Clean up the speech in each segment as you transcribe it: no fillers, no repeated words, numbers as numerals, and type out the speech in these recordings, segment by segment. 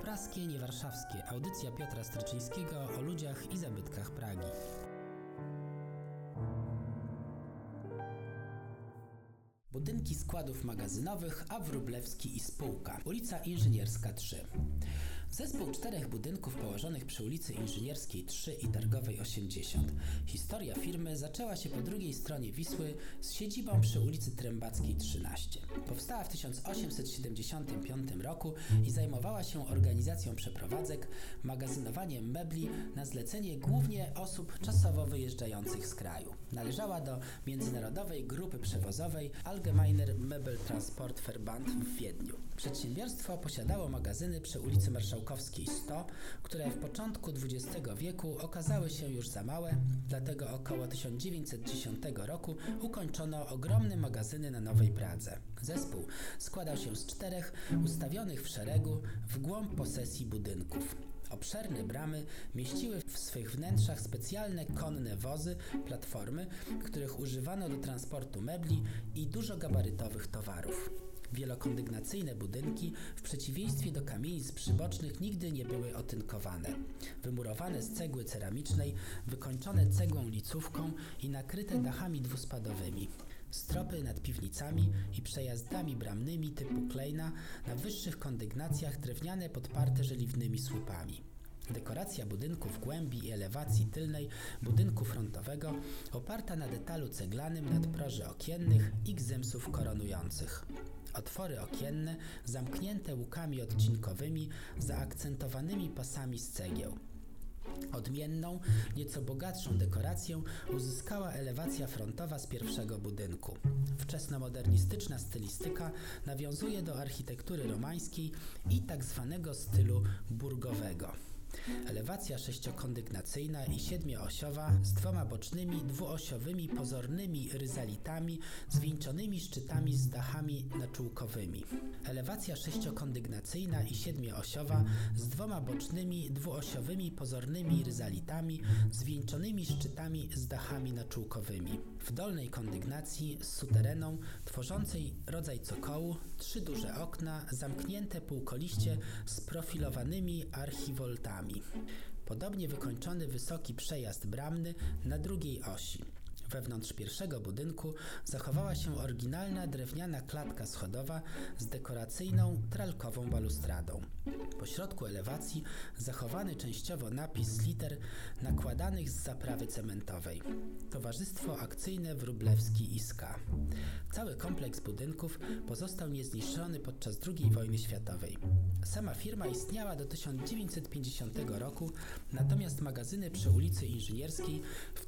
Praskie, niewarszawskie. Audycja Piotra Stryczyńskiego o ludziach i zabytkach Pragi. Budynki składów magazynowych, a Wróblewski i spółka. Ulica Inżynierska 3. Zespół 4 budynków położonych przy ulicy Inżynierskiej 3 i Targowej 80. Historia firmy zaczęła się po drugiej stronie Wisły z siedzibą przy ulicy Trębackiej 13. Powstała w 1875 roku i zajmowała się organizacją przeprowadzek, magazynowaniem mebli na zlecenie głównie osób czasowo wyjeżdżających z kraju. Należała do międzynarodowej grupy przewozowej Allgemeiner Möbeltransportverband w Wiedniu. Przedsiębiorstwo posiadało magazyny przy ulicy Marszałkowskiej 100, które w początku XX wieku okazały się już za małe, dlatego około 1910 roku ukończono ogromne magazyny na Nowej Pradze. Zespół składał się z 4 ustawionych w szeregu w głąb posesji budynków. Obszerne bramy mieściły w swych wnętrzach specjalne konne wozy, platformy, których używano do transportu mebli i dużogabarytowych towarów. Wielokondygnacyjne budynki, w przeciwieństwie do kamienic przybocznych, nigdy nie były otynkowane. Wymurowane z cegły ceramicznej, wykończone cegłą licówką i nakryte dachami dwuspadowymi. Stropy nad piwnicami i przejazdami bramnymi typu Kleina, na wyższych kondygnacjach drewniane podparte żeliwnymi słupami. Dekoracja budynku w głębi i elewacji tylnej budynku frontowego oparta na detalu ceglanym nadproży okiennych i gzymsów koronujących. Otwory okienne zamknięte łukami odcinkowymi zaakcentowanymi pasami z cegieł. Odmienną, nieco bogatszą dekorację uzyskała elewacja frontowa z pierwszego budynku. Wczesnomodernistyczna stylistyka nawiązuje do architektury romańskiej i tzw. stylu burgowego. Elewacja sześciokondygnacyjna i 7-osiowa z 2 bocznymi, dwuosiowymi pozornymi ryzalitami zwieńczonymi szczytami z dachami naczółkowymi. Elewacja sześciokondygnacyjna i 7-osiowa z 2 bocznymi, dwuosiowymi pozornymi ryzalitami zwieńczonymi szczytami z dachami naczółkowymi. W dolnej kondygnacji z sutereną tworzącej rodzaj cokołu 3 duże okna zamknięte półkoliście z profilowanymi archivoltami. Podobnie wykończony wysoki przejazd bramny na drugiej osi. Wewnątrz pierwszego budynku zachowała się oryginalna drewniana klatka schodowa z dekoracyjną tralkową balustradą. Po środku elewacji zachowany częściowo napis z liter nakładanych z zaprawy cementowej. Towarzystwo Akcyjne Wróblewski ISK. Cały kompleks budynków pozostał niezniszczony podczas II wojny światowej. Sama firma istniała do 1950 roku, natomiast magazyny przy ulicy Inżynierskiej w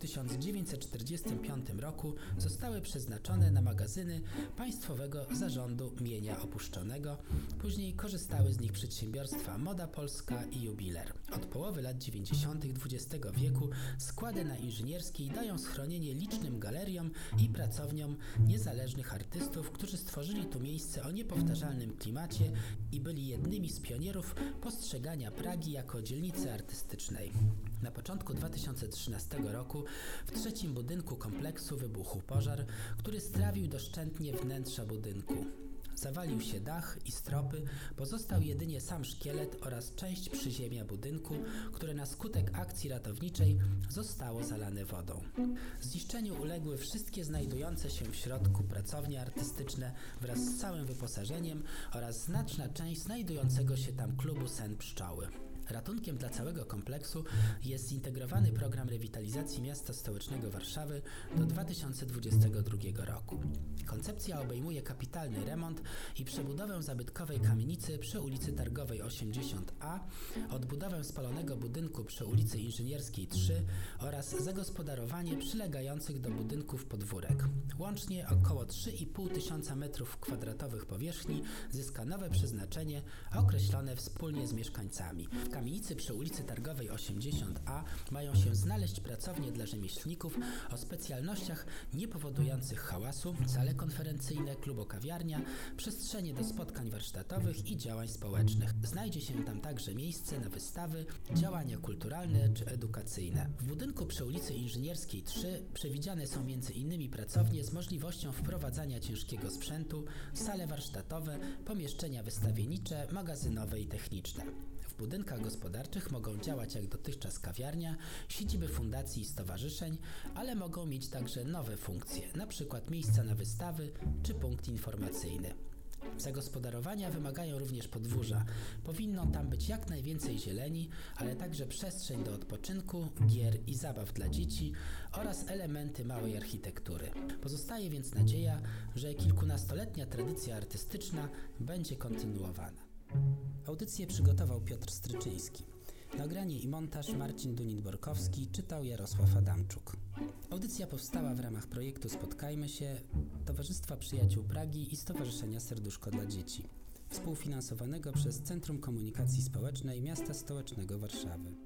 1945 roku zostały przeznaczone na magazyny Państwowego Zarządu Mienia Opuszczonego. Później korzystały z nich przedsiębiorstwa Moda Polska i Jubiler. Od połowy lat 90. XX wieku składy na Inżynierskiej dają schronienie licznym galeriom i pracowniom niezależnych artystów, którzy stworzyli tu miejsce o niepowtarzalnym klimacie i byli jednymi z pionierów postrzegania Pragi jako dzielnicy artystycznej. Na początku 2013 roku w 3. budynku kompleksu wybuchł pożar, który strawił doszczętnie wnętrza budynku. Zawalił się dach i stropy, pozostał jedynie sam szkielet oraz część przyziemia budynku, które na skutek akcji ratowniczej zostało zalane wodą. Zniszczeniu uległy wszystkie znajdujące się w środku pracownie artystyczne wraz z całym wyposażeniem oraz znaczna część znajdującego się tam klubu Sen Pszczoły. Ratunkiem dla całego kompleksu jest zintegrowany program rewitalizacji miasta stołecznego Warszawy do 2022 roku. Koncepcja obejmuje kapitalny remont i przebudowę zabytkowej kamienicy przy ulicy Targowej 80A, odbudowę spalonego budynku przy ulicy Inżynierskiej 3 oraz zagospodarowanie przylegających do budynków podwórek. Łącznie około 3,5 tysiąca m2 powierzchni zyska nowe przeznaczenie określone wspólnie z mieszkańcami. W kamienicy przy ulicy Targowej 80A mają się znaleźć pracownie dla rzemieślników o specjalnościach niepowodujących hałasu, sale konferencyjne, klubo-kawiarnia, przestrzenie do spotkań warsztatowych i działań społecznych. Znajdzie się tam także miejsce na wystawy, działania kulturalne czy edukacyjne. W budynku przy ulicy Inżynierskiej 3 przewidziane są m.in. pracownie z możliwością wprowadzania ciężkiego sprzętu, sale warsztatowe, pomieszczenia wystawiennicze, magazynowe i techniczne. W W budynkach gospodarczych mogą działać jak dotychczas kawiarnia, siedziby fundacji i stowarzyszeń, ale mogą mieć także nowe funkcje, np. miejsca na wystawy czy punkt informacyjny. Zagospodarowania wymagają również podwórza. Powinno tam być jak najwięcej zieleni, ale także przestrzeń do odpoczynku, gier i zabaw dla dzieci oraz elementy małej architektury. Pozostaje więc nadzieja, że kilkunastoletnia tradycja artystyczna będzie kontynuowana. Audycję przygotował Piotr Stryczyński. Nagranie i montaż Marcin Dunin-Borkowski, czytał Jarosław Adamczuk. Audycja powstała w ramach projektu Spotkajmy się Towarzystwa Przyjaciół Pragi i Stowarzyszenia Serduszko dla Dzieci, współfinansowanego przez Centrum Komunikacji Społecznej Miasta Stołecznego Warszawy.